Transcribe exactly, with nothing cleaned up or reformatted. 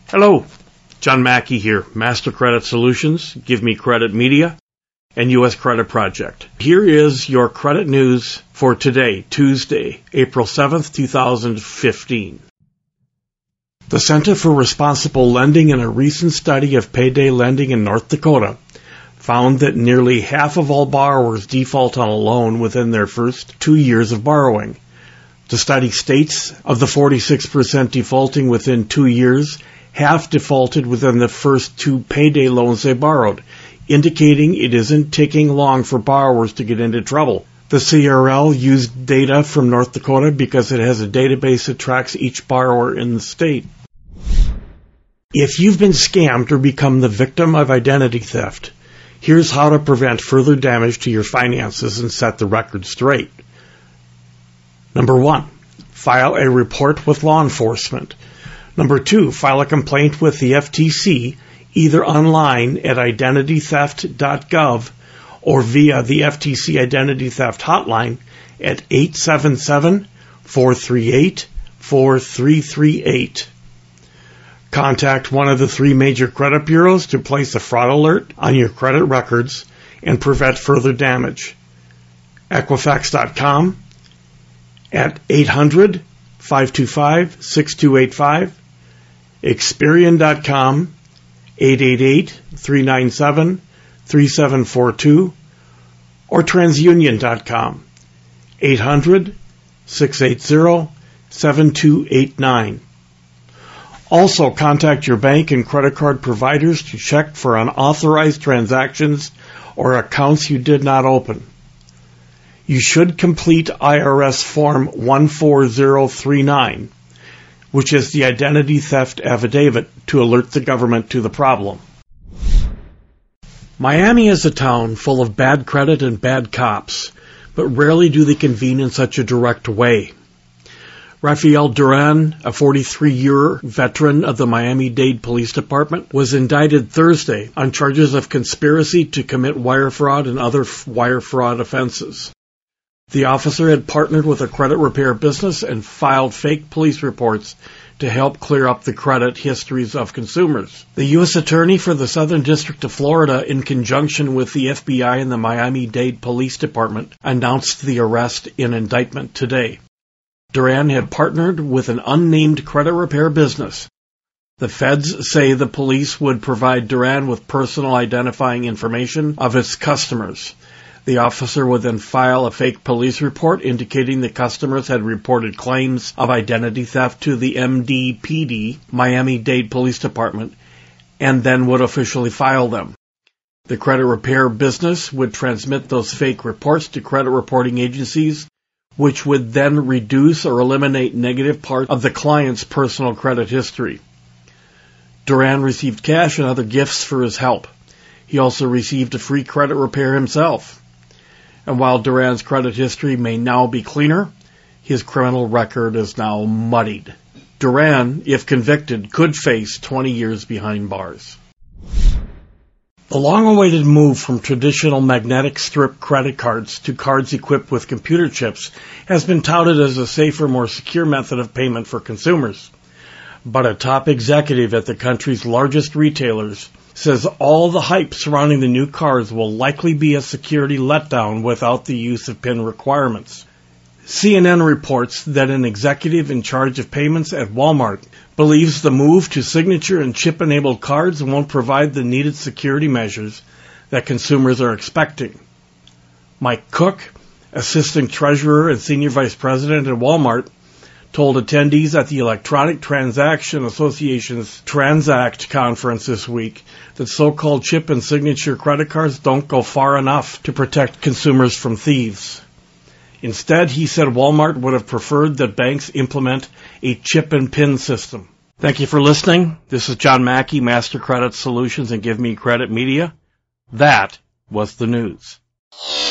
Hello, John Mackey here, Master Credit Solutions, Give Me Credit Media, and U S Credit Project. Here is your credit news for today, Tuesday, April seventh, two thousand fifteen. The Center for Responsible Lending, in a recent study of payday lending in North Dakota, found that nearly half of all borrowers default on a loan within their first two years of borrowing. The study states of the forty-six percent defaulting within two years, half defaulted within the first two payday loans they borrowed, indicating it isn't taking long for borrowers to get into trouble. The C R L used data from North Dakota because it has a database that tracks each borrower in the state. If you've been scammed or become the victim of identity theft, here's how to prevent further damage to your finances and set the record straight. Number one, file a report with law enforcement. Number two, file a complaint with the F T C, either online at identity theft dot gov or via the F T C Identity Theft Hotline at eight seven seven, four three eight, four three three eight. Contact one of the three major credit bureaus to place a fraud alert on your credit records and prevent further damage. Equifax dot com at eight hundred, five two five, six two eight five. Experian dot com, eight eight eight, three nine seven, three seven four two, or TransUnion dot com, eight hundred, six eight zero, seven two eight nine. Also, contact your bank and credit card providers to check for unauthorized transactions or accounts you did not open. You should complete I R S Form one four zero three nine, which is the identity theft affidavit, to alert the government to the problem. Miami is a town full of bad credit and bad cops, but rarely do they convene in such a direct way. Rafael Duran, a forty-three-year veteran of the Miami-Dade Police Department, was indicted Thursday on charges of conspiracy to commit wire fraud and other wire fraud offenses. The officer had partnered with a credit repair business and filed fake police reports to help clear up the credit histories of consumers. The U S Attorney for the Southern District of Florida, in conjunction with the F B I and the Miami-Dade Police Department, announced the arrest in indictment today. Duran had partnered with an unnamed credit repair business. The feds say the police would provide Duran with personal identifying information of its customers. The officer would then file a fake police report indicating the customers had reported claims of identity theft to the M D P D, Miami-Dade Police Department, and then would officially file them. The credit repair business would transmit those fake reports to credit reporting agencies, which would then reduce or eliminate negative parts of the client's personal credit history. Duran received cash and other gifts for his help. He also received a free credit repair himself. And while Duran's credit history may now be cleaner, his criminal record is now muddied. Duran, if convicted, could face twenty years behind bars. The long-awaited move from traditional magnetic strip credit cards to cards equipped with computer chips has been touted as a safer, more secure method of payment for consumers. But a top executive at the country's largest retailers says all the hype surrounding the new cards will likely be a security letdown without the use of PIN requirements. C N N reports that an executive in charge of payments at Walmart believes the move to signature and chip-enabled cards won't provide the needed security measures that consumers are expecting. Mike Cook, assistant treasurer and senior vice president at Walmart, told attendees at the Electronic Transaction Association's Transact conference this week that so-called chip and signature credit cards don't go far enough to protect consumers from thieves. Instead, he said Walmart would have preferred that banks implement a chip and PIN system. Thank you for listening. This is John Mackey, Master Credit Solutions and Give Me Credit Media. That was the news.